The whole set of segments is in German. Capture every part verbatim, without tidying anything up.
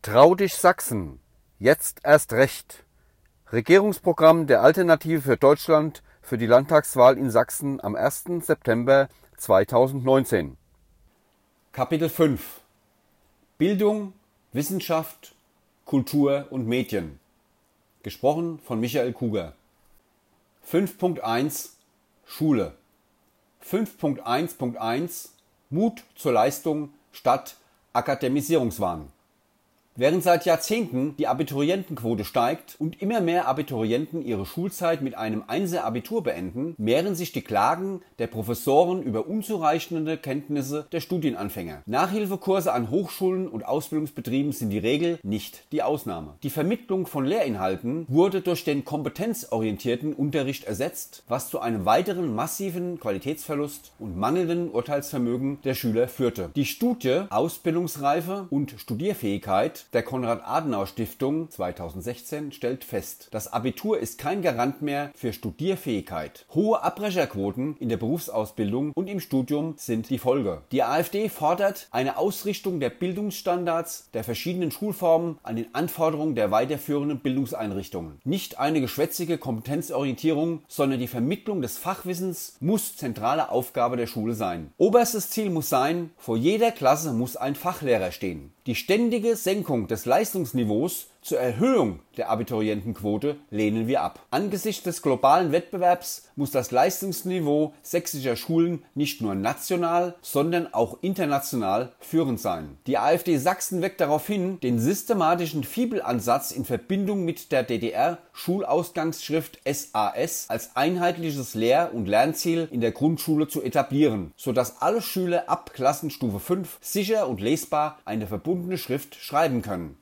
Trau dich Sachsen, jetzt erst recht. Regierungsprogramm der Alternative für Deutschland für die Landtagswahl in Sachsen am ersten September zweitausendneunzehn. Kapitel fünf Bildung, Wissenschaft, Kultur und Medien. Gesprochen von Michael Kuger. fünf Punkt eins Schule. fünf Punkt eins Punkt eins Mut zur Leistung statt Akademisierungswahn. Während seit Jahrzehnten die Abiturientenquote steigt und immer mehr Abiturienten ihre Schulzeit mit einem Einser-Abitur beenden, mehren sich die Klagen der Professoren über unzureichende Kenntnisse der Studienanfänger. Nachhilfekurse an Hochschulen und Ausbildungsbetrieben sind die Regel, nicht die Ausnahme. Die Vermittlung von Lehrinhalten wurde durch den kompetenzorientierten Unterricht ersetzt, was zu einem weiteren massiven Qualitätsverlust und mangelnden Urteilsvermögen der Schüler führte. Die Studie Ausbildungsreife und Studierfähigkeit der Konrad-Adenauer-Stiftung zweitausendsechzehn stellt fest, das Abitur ist kein Garant mehr für Studierfähigkeit. Hohe Abbrecherquoten in der Berufsausbildung und im Studium sind die Folge. Die AfD fordert eine Ausrichtung der Bildungsstandards der verschiedenen Schulformen an den Anforderungen der weiterführenden Bildungseinrichtungen. Nicht eine geschwätzige Kompetenzorientierung, sondern die Vermittlung des Fachwissens muss zentrale Aufgabe der Schule sein. Oberstes Ziel muss sein, vor jeder Klasse muss ein Fachlehrer stehen. Die ständige Senkung des Leistungsniveaus zur Erhöhung der Abiturientenquote lehnen wir ab. Angesichts des globalen Wettbewerbs muss das Leistungsniveau sächsischer Schulen nicht nur national, sondern auch international führend sein. Die AfD Sachsen weckt darauf hin, den systematischen Fibel-Ansatz in Verbindung mit der D D R-Schulausgangsschrift S A S als einheitliches Lehr- und Lernziel in der Grundschule zu etablieren, sodass alle Schüler ab Klassenstufe fünf sicher und lesbar eine verbundene Schrift schreiben können.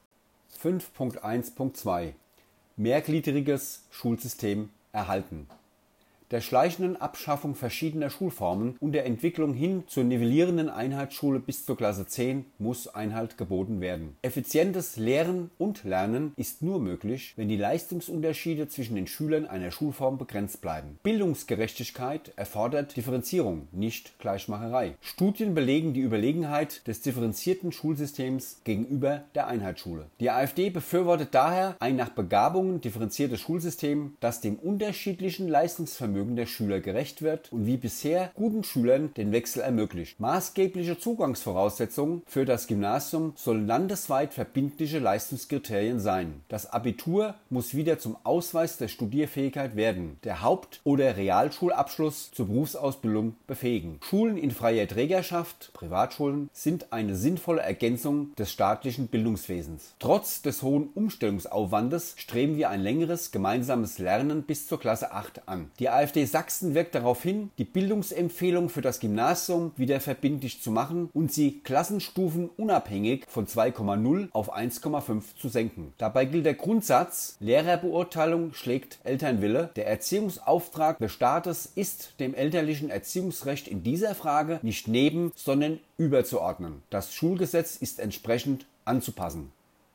fünf Punkt eins Punkt zwei Mehrgliedriges Schulsystem erhalten. Der schleichenden Abschaffung verschiedener Schulformen und der Entwicklung hin zur nivellierenden Einheitsschule bis zur Klasse zehn muss Einhalt geboten werden. Effizientes Lehren und Lernen ist nur möglich, wenn die Leistungsunterschiede zwischen den Schülern einer Schulform begrenzt bleiben. Bildungsgerechtigkeit erfordert Differenzierung, nicht Gleichmacherei. Studien belegen die Überlegenheit des differenzierten Schulsystems gegenüber der Einheitsschule. Die AfD befürwortet daher ein nach Begabungen differenziertes Schulsystem, das dem unterschiedlichen Leistungsvermögen der Schüler gerecht wird und wie bisher guten Schülern den Wechsel ermöglicht. Maßgebliche Zugangsvoraussetzungen für das Gymnasium sollen landesweit verbindliche Leistungskriterien sein. Das Abitur muss wieder zum Ausweis der Studierfähigkeit werden, der Haupt- oder Realschulabschluss zur Berufsausbildung befähigen. Schulen in freier Trägerschaft, Privatschulen, sind eine sinnvolle Ergänzung des staatlichen Bildungswesens. Trotz des hohen Umstellungsaufwandes streben wir ein längeres gemeinsames Lernen bis zur Klasse acht an. Die AfD Sachsen wirkt darauf hin, die Bildungsempfehlung für das Gymnasium wieder verbindlich zu machen und sie klassenstufenunabhängig von zwei Komma null auf eins Komma fünf zu senken. Dabei gilt der Grundsatz, Lehrerbeurteilung schlägt Elternwille. Der Erziehungsauftrag des Staates ist dem elterlichen Erziehungsrecht in dieser Frage nicht neben, sondern überzuordnen. Das Schulgesetz ist entsprechend anzupassen.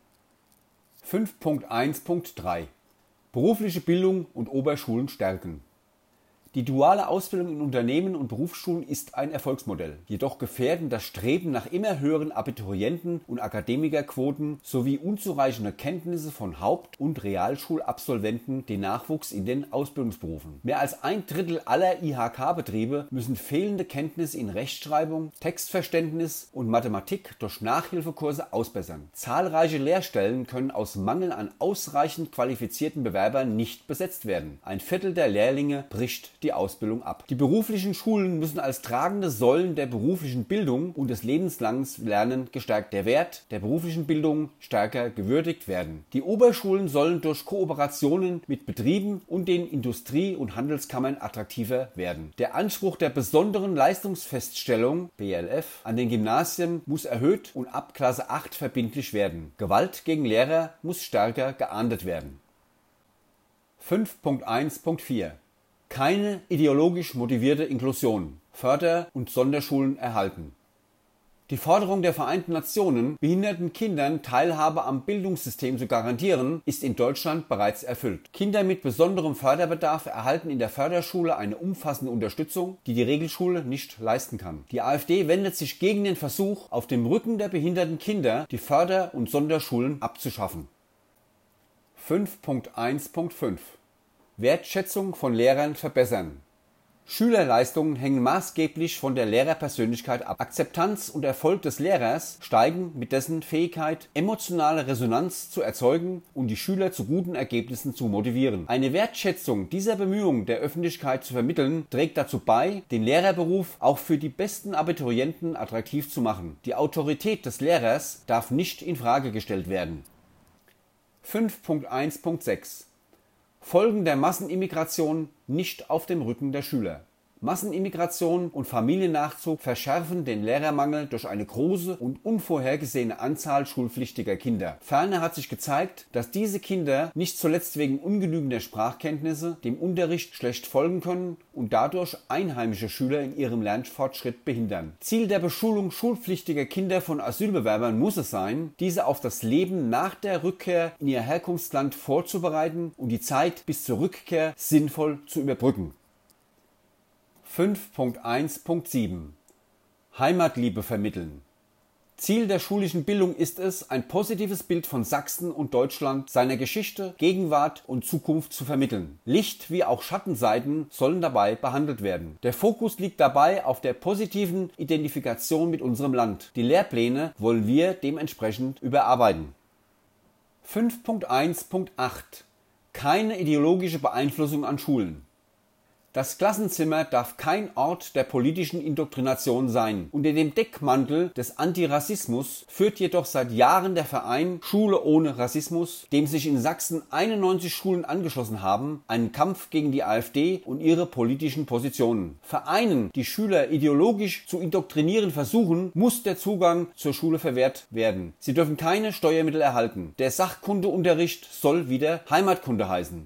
fünf Punkt eins Punkt drei Berufliche Bildung und Oberschulen stärken. Die duale Ausbildung in Unternehmen und Berufsschulen ist ein Erfolgsmodell. Jedoch gefährden das Streben nach immer höheren Abiturienten- und Akademikerquoten sowie unzureichende Kenntnisse von Haupt- und Realschulabsolventen den Nachwuchs in den Ausbildungsberufen. Mehr als ein Drittel aller I H K-Betriebe müssen fehlende Kenntnisse in Rechtschreibung, Textverständnis und Mathematik durch Nachhilfekurse ausbessern. Zahlreiche Lehrstellen können aus Mangel an ausreichend qualifizierten Bewerbern nicht besetzt werden. Ein Viertel der Lehrlinge bricht die Ausbildung ab. Die beruflichen Schulen müssen als tragende Säulen der beruflichen Bildung und des lebenslangen Lernens gestärkt. Der Wert der beruflichen Bildung stärker gewürdigt werden. Die Oberschulen sollen durch Kooperationen mit Betrieben und den Industrie- und Handelskammern attraktiver werden. Der Anspruch der besonderen Leistungsfeststellung B L F an den Gymnasien muss erhöht und ab Klasse acht verbindlich werden. Gewalt gegen Lehrer muss stärker geahndet werden. fünf Punkt eins Punkt vier Keine ideologisch motivierte Inklusion. Förder- und Sonderschulen erhalten. Die Forderung der Vereinten Nationen, behinderten Kindern Teilhabe am Bildungssystem zu garantieren, ist in Deutschland bereits erfüllt. Kinder mit besonderem Förderbedarf erhalten in der Förderschule eine umfassende Unterstützung, die die Regelschule nicht leisten kann. Die AfD wendet sich gegen den Versuch, auf dem Rücken der behinderten Kinder die Förder- und Sonderschulen abzuschaffen. fünf Punkt eins Punkt fünf Wertschätzung von Lehrern verbessern. Schülerleistungen hängen maßgeblich von der Lehrerpersönlichkeit ab. Akzeptanz und Erfolg des Lehrers steigen mit dessen Fähigkeit, emotionale Resonanz zu erzeugen und die Schüler zu guten Ergebnissen zu motivieren. Eine Wertschätzung dieser Bemühungen der Öffentlichkeit zu vermitteln, trägt dazu bei, den Lehrerberuf auch für die besten Abiturienten attraktiv zu machen. Die Autorität des Lehrers darf nicht in Frage gestellt werden. fünf Punkt eins Punkt sechs Folgen der Massenimmigration nicht auf dem Rücken der Schüler. Massenimmigration und Familiennachzug verschärfen den Lehrermangel durch eine große und unvorhergesehene Anzahl schulpflichtiger Kinder. Ferner hat sich gezeigt, dass diese Kinder nicht zuletzt wegen ungenügender Sprachkenntnisse dem Unterricht schlecht folgen können und dadurch einheimische Schüler in ihrem Lernfortschritt behindern. Ziel der Beschulung schulpflichtiger Kinder von Asylbewerbern muss es sein, diese auf das Leben nach der Rückkehr in ihr Herkunftsland vorzubereiten und die Zeit bis zur Rückkehr sinnvoll zu überbrücken. fünf Punkt eins Punkt sieben Heimatliebe vermitteln. Ziel der schulischen Bildung ist es, ein positives Bild von Sachsen und Deutschland, seiner Geschichte, Gegenwart und Zukunft zu vermitteln. Licht- wie auch Schattenseiten sollen dabei behandelt werden. Der Fokus liegt dabei auf der positiven Identifikation mit unserem Land. Die Lehrpläne wollen wir dementsprechend überarbeiten. fünf Punkt eins Punkt acht Keine ideologische Beeinflussung an Schulen. Das Klassenzimmer darf kein Ort der politischen Indoktrination sein. Unter dem Deckmantel des Antirassismus führt jedoch seit Jahren der Verein Schule ohne Rassismus, dem sich in Sachsen einundneunzig Schulen angeschlossen haben, einen Kampf gegen die AfD und ihre politischen Positionen. Vereinen, die Schüler ideologisch zu indoktrinieren versuchen, muss der Zugang zur Schule verwehrt werden. Sie dürfen keine Steuermittel erhalten. Der Sachkundeunterricht soll wieder Heimatkunde heißen.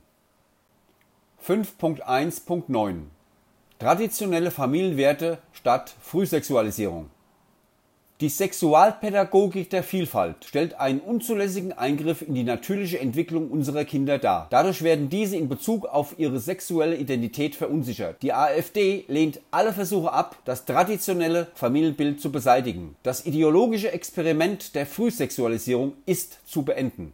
fünf Punkt eins Punkt neun Traditionelle Familienwerte statt Frühsexualisierung. Die Sexualpädagogik der Vielfalt stellt einen unzulässigen Eingriff in die natürliche Entwicklung unserer Kinder dar. Dadurch werden diese in Bezug auf ihre sexuelle Identität verunsichert. Die AfD lehnt alle Versuche ab, das traditionelle Familienbild zu beseitigen. Das ideologische Experiment der Frühsexualisierung ist zu beenden.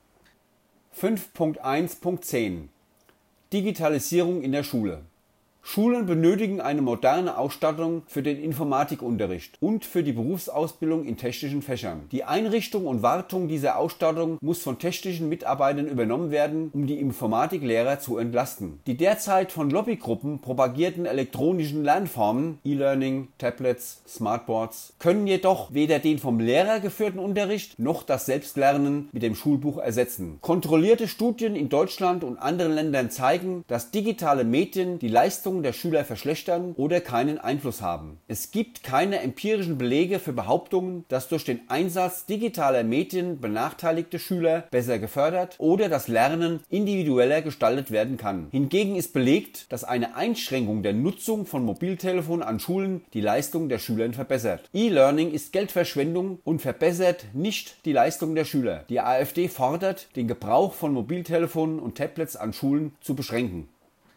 fünf Punkt eins Punkt zehn Digitalisierung in der Schule. Schulen benötigen eine moderne Ausstattung für den Informatikunterricht und für die Berufsausbildung in technischen Fächern. Die Einrichtung und Wartung dieser Ausstattung muss von technischen Mitarbeitern übernommen werden, um die Informatiklehrer zu entlasten. Die derzeit von Lobbygruppen propagierten elektronischen Lernformen, E-Learning, Tablets, Smartboards, können jedoch weder den vom Lehrer geführten Unterricht noch das Selbstlernen mit dem Schulbuch ersetzen. Kontrollierte Studien in Deutschland und anderen Ländern zeigen, dass digitale Medien die Leistung der Schüler verschlechtern oder keinen Einfluss haben. Es gibt keine empirischen Belege für Behauptungen, dass durch den Einsatz digitaler Medien benachteiligte Schüler besser gefördert oder das Lernen individueller gestaltet werden kann. Hingegen ist belegt, dass eine Einschränkung der Nutzung von Mobiltelefonen an Schulen die Leistung der Schüler verbessert. E-Learning ist Geldverschwendung und verbessert nicht die Leistung der Schüler. Die AfD fordert, den Gebrauch von Mobiltelefonen und Tablets an Schulen zu beschränken.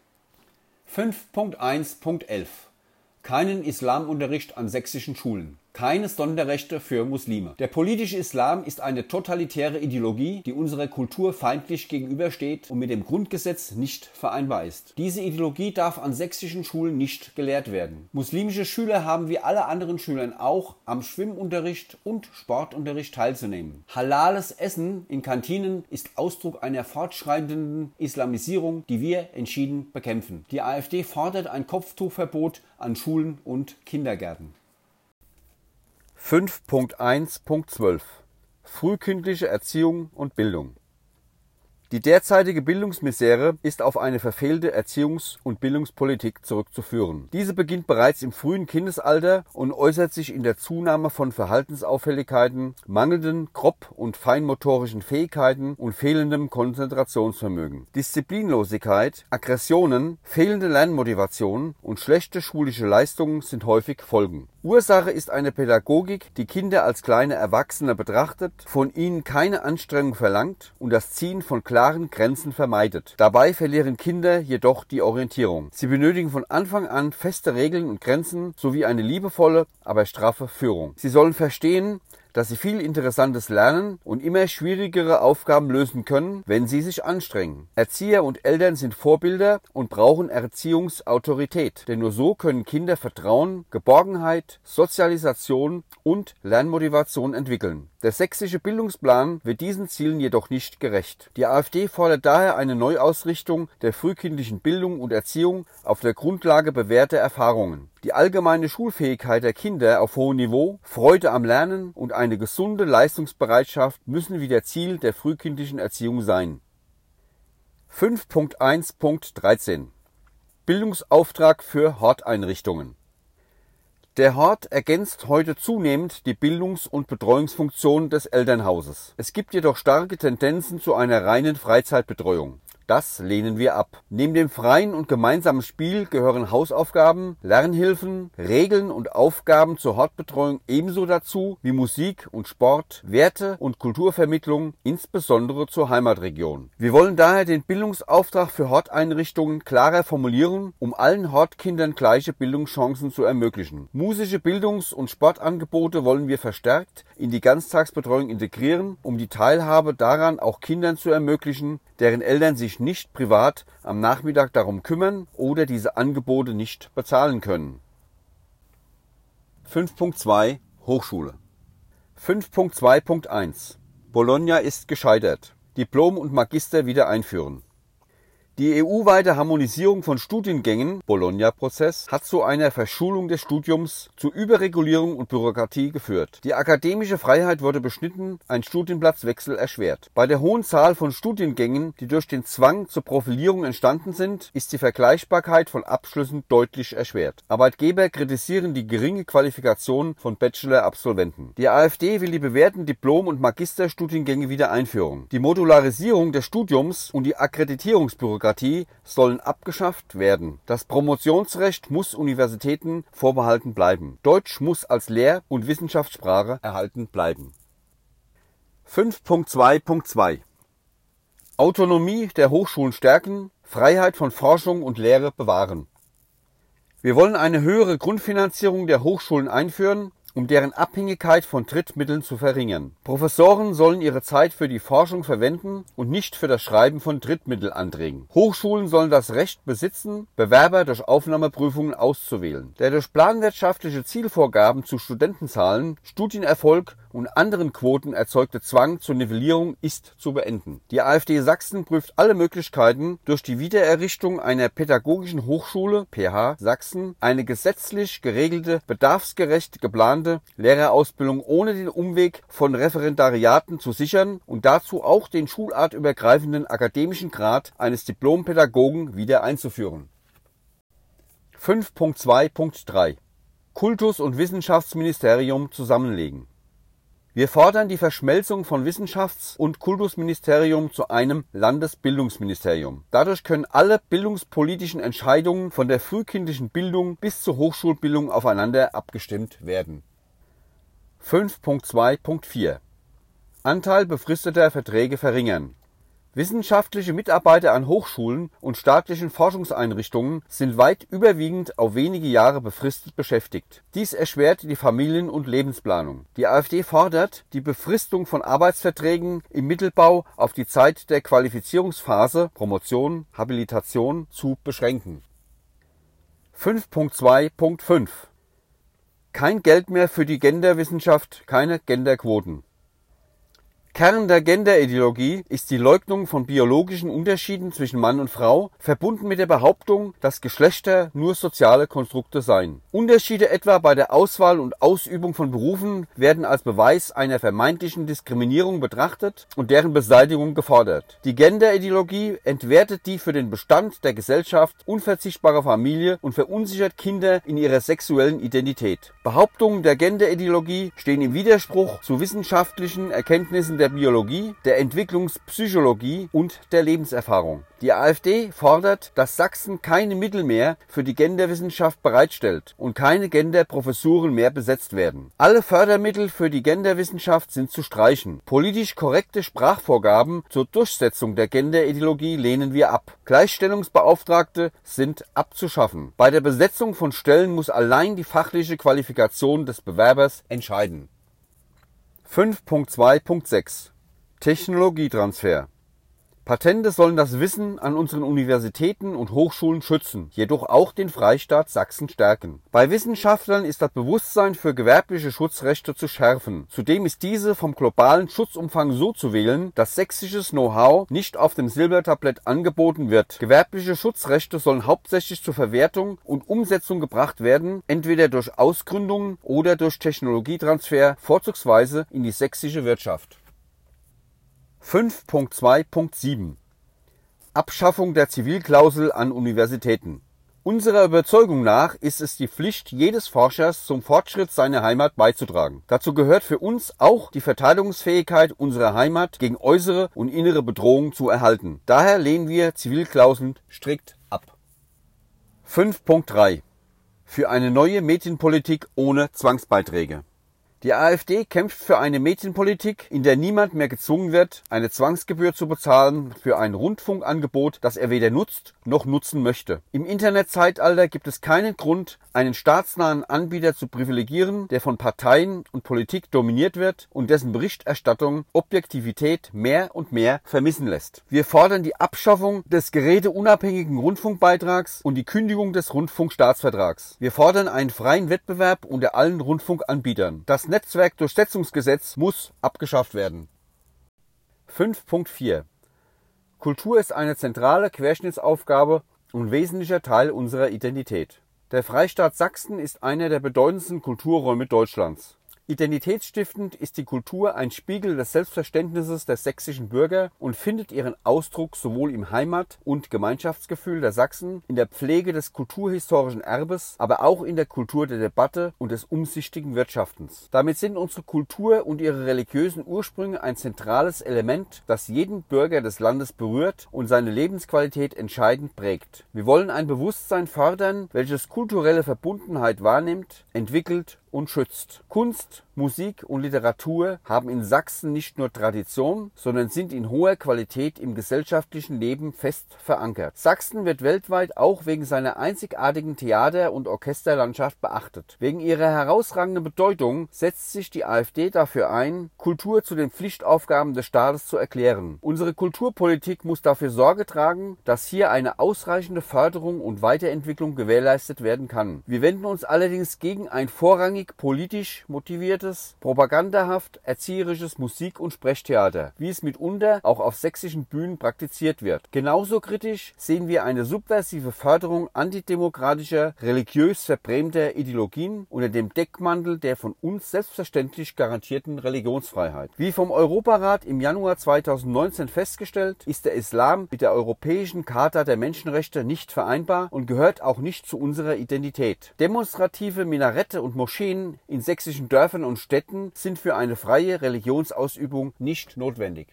fünf Punkt eins Punkt elf Keinen Islamunterricht an sächsischen Schulen. Keine Sonderrechte für Muslime. Der politische Islam ist eine totalitäre Ideologie, die unserer Kultur feindlich gegenübersteht und mit dem Grundgesetz nicht vereinbar ist. Diese Ideologie darf an sächsischen Schulen nicht gelehrt werden. Muslimische Schüler haben wie alle anderen Schüler auch am Schwimmunterricht und Sportunterricht teilzunehmen. Halales Essen in Kantinen ist Ausdruck einer fortschreitenden Islamisierung, die wir entschieden bekämpfen. Die AfD fordert ein Kopftuchverbot an Schulen und Kindergärten. fünf Punkt eins Punkt zwölf Frühkindliche Erziehung und Bildung. Die derzeitige Bildungsmisere ist auf eine verfehlte Erziehungs- und Bildungspolitik zurückzuführen. Diese beginnt bereits im frühen Kindesalter und äußert sich in der Zunahme von Verhaltensauffälligkeiten, mangelnden grob- und feinmotorischen Fähigkeiten und fehlendem Konzentrationsvermögen. Disziplinlosigkeit, Aggressionen, fehlende Lernmotivation und schlechte schulische Leistungen sind häufig Folgen. Ursache ist eine Pädagogik, die Kinder als kleine Erwachsene betrachtet, von ihnen keine Anstrengung verlangt und das Ziehen von klaren Grenzen vermeidet. Dabei verlieren Kinder jedoch die Orientierung. Sie benötigen von Anfang an feste Regeln und Grenzen sowie eine liebevolle, aber straffe Führung. Sie sollen verstehen, dass sie viel Interessantes lernen und immer schwierigere Aufgaben lösen können, wenn sie sich anstrengen. Erzieher und Eltern sind Vorbilder und brauchen Erziehungsautorität, denn nur so können Kinder Vertrauen, Geborgenheit, Sozialisation und Lernmotivation entwickeln. Der sächsische Bildungsplan wird diesen Zielen jedoch nicht gerecht. Die AfD fordert daher eine Neuausrichtung der frühkindlichen Bildung und Erziehung auf der Grundlage bewährter Erfahrungen. Die allgemeine Schulfähigkeit der Kinder auf hohem Niveau, Freude am Lernen und eine gesunde Leistungsbereitschaft müssen wieder Ziel der frühkindlichen Erziehung sein. fünf Punkt eins Punkt dreizehn Bildungsauftrag für Horteinrichtungen. Der Hort ergänzt heute zunehmend die Bildungs- und Betreuungsfunktion des Elternhauses. Es gibt jedoch starke Tendenzen zu einer reinen Freizeitbetreuung. Das lehnen wir ab. Neben dem freien und gemeinsamen Spiel gehören Hausaufgaben, Lernhilfen, Regeln und Aufgaben zur Hortbetreuung ebenso dazu wie Musik und Sport, Werte und Kulturvermittlung, insbesondere zur Heimatregion. Wir wollen daher den Bildungsauftrag für Horteinrichtungen klarer formulieren, um allen Hortkindern gleiche Bildungschancen zu ermöglichen. Musische Bildungs- und Sportangebote wollen wir verstärkt in die Ganztagsbetreuung integrieren, um die Teilhabe daran auch Kindern zu ermöglichen, deren Eltern sich nicht privat am Nachmittag darum kümmern oder diese Angebote nicht bezahlen können. fünf Punkt zwei Hochschule. fünf Punkt zwei Punkt eins Bologna ist gescheitert. Diplom und Magister wieder einführen. Die E U-weite Harmonisierung von Studiengängen, Bologna-Prozess, hat zu einer Verschulung des Studiums, zu Überregulierung und Bürokratie geführt. Die akademische Freiheit wurde beschnitten, ein Studienplatzwechsel erschwert. Bei der hohen Zahl von Studiengängen, die durch den Zwang zur Profilierung entstanden sind, ist die Vergleichbarkeit von Abschlüssen deutlich erschwert. Arbeitgeber kritisieren die geringe Qualifikation von Bachelor-Absolventen. Die AfD will die bewährten Diplom- und Magisterstudiengänge wieder einführen. Die Modularisierung des Studiums und die Akkreditierungsbürokratie sollen abgeschafft werden. Das Promotionsrecht muss Universitäten vorbehalten bleiben. Deutsch muss als Lehr- und Wissenschaftssprache erhalten bleiben. fünf Punkt zwei Punkt zwei Autonomie der Hochschulen stärken, Freiheit von Forschung und Lehre bewahren. Wir wollen eine höhere Grundfinanzierung der Hochschulen einführen, um deren Abhängigkeit von Drittmitteln zu verringern. Professoren sollen ihre Zeit für die Forschung verwenden und nicht für das Schreiben von Drittmittelanträgen. Hochschulen sollen das Recht besitzen, Bewerber durch Aufnahmeprüfungen auszuwählen. Der durch planwirtschaftliche Zielvorgaben zu Studentenzahlen, Studienerfolg und anderen Quoten erzeugte Zwang zur Nivellierung ist zu beenden. Die AfD Sachsen prüft alle Möglichkeiten, durch die Wiedererrichtung einer pädagogischen Hochschule, P H Sachsen, eine gesetzlich geregelte, bedarfsgerecht geplante Lehrerausbildung ohne den Umweg von Referendariaten zu sichern und dazu auch den schulartübergreifenden akademischen Grad eines Diplompädagogen wieder einzuführen. fünf Punkt zwei Punkt drei Kultus- und Wissenschaftsministerium zusammenlegen. Wir fordern die Verschmelzung von Wissenschafts- und Kultusministerium zu einem Landesbildungsministerium. Dadurch können alle bildungspolitischen Entscheidungen von der frühkindlichen Bildung bis zur Hochschulbildung aufeinander abgestimmt werden. fünf Punkt zwei Punkt vier Anteil befristeter Verträge verringern. Wissenschaftliche Mitarbeiter an Hochschulen und staatlichen Forschungseinrichtungen sind weit überwiegend auf wenige Jahre befristet beschäftigt. Dies erschwert die Familien- und Lebensplanung. Die AfD fordert, die Befristung von Arbeitsverträgen im Mittelbau auf die Zeit der Qualifizierungsphase, Promotion, Habilitation zu beschränken. fünf Punkt zwei Punkt fünf Kein Geld mehr für die Genderwissenschaft, keine Genderquoten. Kern der Genderideologie ist die Leugnung von biologischen Unterschieden zwischen Mann und Frau, verbunden mit der Behauptung, dass Geschlechter nur soziale Konstrukte seien. Unterschiede etwa bei der Auswahl und Ausübung von Berufen werden als Beweis einer vermeintlichen Diskriminierung betrachtet und deren Beseitigung gefordert. Die Genderideologie entwertet die für den Bestand der Gesellschaft unverzichtbare Familie und verunsichert Kinder in ihrer sexuellen Identität. Behauptungen der Genderideologie stehen im Widerspruch zu wissenschaftlichen Erkenntnissen der Biologie, der Entwicklungspsychologie und der Lebenserfahrung. Die AfD fordert, dass Sachsen keine Mittel mehr für die Genderwissenschaft bereitstellt und keine Genderprofessuren mehr besetzt werden. Alle Fördermittel für die Genderwissenschaft sind zu streichen. Politisch korrekte Sprachvorgaben zur Durchsetzung der Genderideologie lehnen wir ab. Gleichstellungsbeauftragte sind abzuschaffen. Bei der Besetzung von Stellen muss allein die fachliche Qualifikation des Bewerbers entscheiden. fünf Punkt zwei Punkt sechs Technologietransfer. Patente sollen das Wissen an unseren Universitäten und Hochschulen schützen, jedoch auch den Freistaat Sachsen stärken. Bei Wissenschaftlern ist das Bewusstsein für gewerbliche Schutzrechte zu schärfen. Zudem ist diese vom globalen Schutzumfang so zu wählen, dass sächsisches Know-how nicht auf dem Silbertablett angeboten wird. Gewerbliche Schutzrechte sollen hauptsächlich zur Verwertung und Umsetzung gebracht werden, entweder durch Ausgründungen oder durch Technologietransfer, vorzugsweise in die sächsische Wirtschaft. fünf Punkt zwei Punkt sieben Abschaffung der Zivilklausel an Universitäten. Unserer Überzeugung nach ist es die Pflicht jedes Forschers, zum Fortschritt seiner Heimat beizutragen. Dazu gehört für uns auch die Verteidigungsfähigkeit unserer Heimat gegen äußere und innere Bedrohungen zu erhalten. Daher lehnen wir Zivilklauseln strikt ab. fünf Punkt drei Für eine neue Medienpolitik ohne Zwangsbeiträge. Die AfD kämpft für eine Medienpolitik, in der niemand mehr gezwungen wird, eine Zwangsgebühr zu bezahlen für ein Rundfunkangebot, das er weder nutzt noch nutzen möchte. Im Internetzeitalter gibt es keinen Grund, einen staatsnahen Anbieter zu privilegieren, der von Parteien und Politik dominiert wird und dessen Berichterstattung Objektivität mehr und mehr vermissen lässt. Wir fordern die Abschaffung des geräteunabhängigen Rundfunkbeitrags und die Kündigung des Rundfunkstaatsvertrags. Wir fordern einen freien Wettbewerb unter allen Rundfunkanbietern. Das Netzwerkdurchsetzungsgesetz muss abgeschafft werden. fünf Punkt vier Kultur ist eine zentrale Querschnittsaufgabe und wesentlicher Teil unserer Identität. Der Freistaat Sachsen ist einer der bedeutendsten Kulturräume Deutschlands. Identitätsstiftend ist die Kultur ein Spiegel des Selbstverständnisses der sächsischen Bürger und findet ihren Ausdruck sowohl im Heimat- und Gemeinschaftsgefühl der Sachsen, in der Pflege des kulturhistorischen Erbes, aber auch in der Kultur der Debatte und des umsichtigen Wirtschaftens. Damit sind unsere Kultur und ihre religiösen Ursprünge ein zentrales Element, das jeden Bürger des Landes berührt und seine Lebensqualität entscheidend prägt. Wir wollen ein Bewusstsein fördern, welches kulturelle Verbundenheit wahrnimmt, entwickelt und schützt. Kunst, Musik und Literatur haben in Sachsen nicht nur Tradition, sondern sind in hoher Qualität im gesellschaftlichen Leben fest verankert. Sachsen wird weltweit auch wegen seiner einzigartigen Theater- und Orchesterlandschaft beachtet. Wegen ihrer herausragenden Bedeutung setzt sich die AfD dafür ein, Kultur zu den Pflichtaufgaben des Staates zu erklären. Unsere Kulturpolitik muss dafür Sorge tragen, dass hier eine ausreichende Förderung und Weiterentwicklung gewährleistet werden kann. Wir wenden uns allerdings gegen ein vorrangig politisch motiviertes, propagandahaft erzieherisches Musik- und Sprechtheater, wie es mitunter auch auf sächsischen Bühnen praktiziert wird. Genauso kritisch sehen wir eine subversive Förderung antidemokratischer, religiös verbrämter Ideologien unter dem Deckmantel der von uns selbstverständlich garantierten Religionsfreiheit. Wie vom Europarat im Januar zweitausendneunzehn festgestellt, ist der Islam mit der Europäischen Charta der Menschenrechte nicht vereinbar und gehört auch nicht zu unserer Identität. Demonstrative Minarette und Moscheen in sächsischen Dörfern und Städten sind für eine freie Religionsausübung nicht notwendig.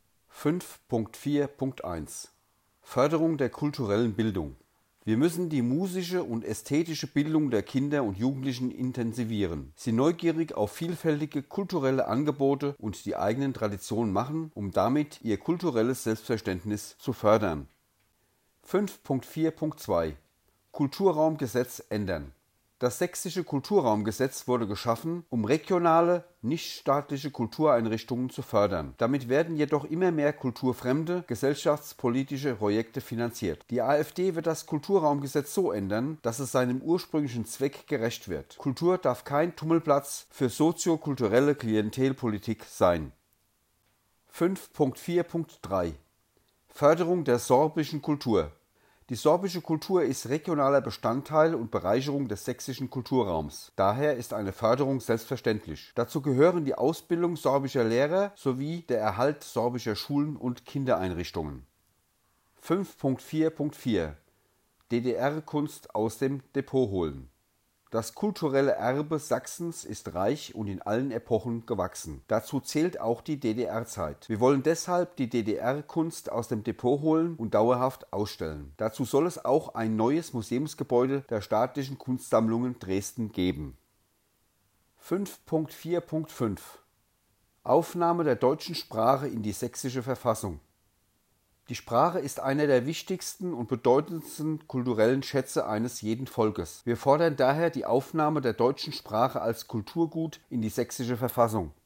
fünf Punkt vier Punkt eins Förderung der kulturellen Bildung. Wir müssen die musische und ästhetische Bildung der Kinder und Jugendlichen intensivieren, sie neugierig auf vielfältige kulturelle Angebote und die eigenen Traditionen machen, um damit ihr kulturelles Selbstverständnis zu fördern. fünf Punkt vier Punkt zwei Kulturraumgesetz ändern. Das sächsische Kulturraumgesetz wurde geschaffen, um regionale, nichtstaatliche Kultureinrichtungen zu fördern. Damit werden jedoch immer mehr kulturfremde, gesellschaftspolitische Projekte finanziert. Die AfD wird das Kulturraumgesetz so ändern, dass es seinem ursprünglichen Zweck gerecht wird. Kultur darf kein Tummelplatz für soziokulturelle Klientelpolitik sein. fünf Punkt vier Punkt drei Förderung der sorbischen Kultur. Die sorbische Kultur ist regionaler Bestandteil und Bereicherung des sächsischen Kulturraums. Daher ist eine Förderung selbstverständlich. Dazu gehören die Ausbildung sorbischer Lehrer sowie der Erhalt sorbischer Schulen und Kindereinrichtungen. fünf Punkt vier Punkt vier D D R-Kunst aus dem Depot holen. Das kulturelle Erbe Sachsens ist reich und in allen Epochen gewachsen. Dazu zählt auch die D D R-Zeit. Wir wollen deshalb die D D R-Kunst aus dem Depot holen und dauerhaft ausstellen. Dazu soll es auch ein neues Museumsgebäude der Staatlichen Kunstsammlungen Dresden geben. fünf Punkt vier Punkt fünf Aufnahme der deutschen Sprache in die sächsische Verfassung. Die Sprache ist einer der wichtigsten und bedeutendsten kulturellen Schätze eines jeden Volkes. Wir fordern daher die Aufnahme der deutschen Sprache als Kulturgut in die sächsische Verfassung.